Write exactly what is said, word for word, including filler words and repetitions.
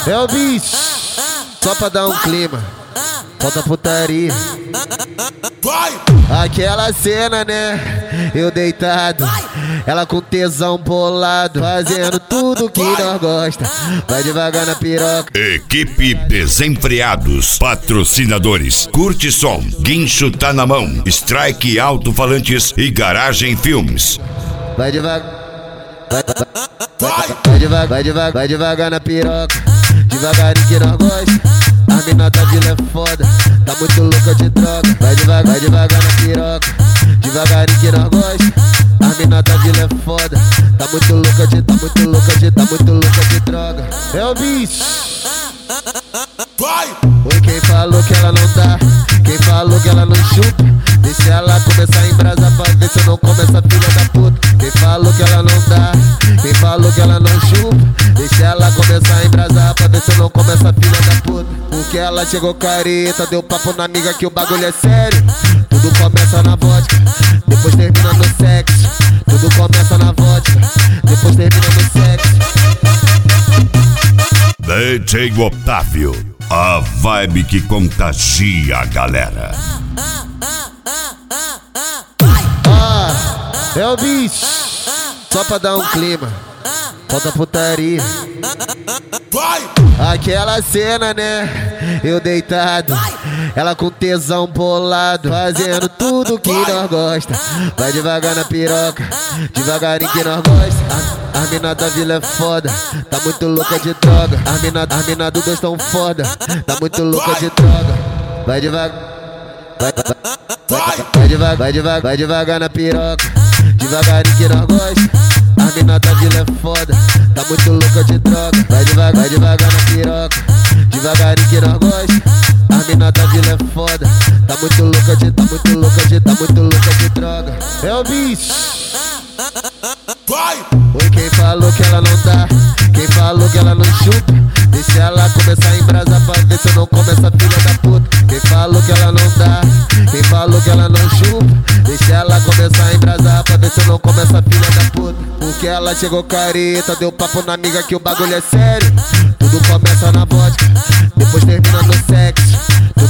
É o beat, só pra dar um clima. Falta putaria. Aquela cena, né? Eu deitado, ela com tesão bolado, fazendo tudo que nós gosta. Vai devagar na piroca. Equipe Desenfreados. Patrocinadores: Curte Som, Guincho Tá Na Mão, Strike Alto-Falantes e Garagem Filmes. Vai devagar. Vai, vai, vai, vai devagar, vai devagar, vai devagar na piroca. Devagarinho que nós gosta. A mina da vila é foda, tá muito louca de droga. Vai devagar, vai devagar na piroca. Devagarinho que nós gosta. A mina da vila é foda, tá muito louca de, tá muito louca de, tá muito louca de droga. É o beat. Foi quem falou que ela não dá, quem falou que ela não chupa. Deixa ela começar a embrasar pra ver se eu não como essa filha da puta. Quem falou que ela não dá, quem falou que ela não chupa. Deixa ela começar a embrasar pra ver se eu não como essa filha da puta. Porque ela chegou careta, deu papo na amiga que o bagulho é sério. Tudo começa na vodka, depois termina no sexo. Tudo começa na vodka, depois termina no sexo. D J Otávio, a vibe que contagia a galera. Ah, é o beat, só pra dar um clima. Falta putaria. Aquela cena, né? Eu deitado, ela com tesão bolado, fazendo tudo que nós gosta. Vai devagar na piroca, devagarinho que nós gosta. A, a mina da vila é foda, tá muito louca de droga. A mina, a mina do dois tão foda, tá muito louca de droga. Vai devagar, vai, vai, vai, vai devagar, vai devagar, vai devagar na piroca. Devagarinho que nós gosta. A mina da vila é foda, tá muito louca de droga. Vai devagar, vai devagar na piroca. Devagarinho que nós gosta. A mina da vila é foda, tá muito louca de, tá muito louca de, tá muito louca de droga. É o beat. Foi quem falou que ela não dá, quem falou que ela não chupa. Deixa ela começar a embrasar pra ver se eu não como essa filha da puta. Quem falou que ela não dá, quem falou que ela não chupa. Deixa ela começar a embrasar pra ver se eu não como essa filha da puta. Porque ela chegou careta, deu papo na amiga que o bagulho é sério. Tudo começa na vodka, depois termina no sexo.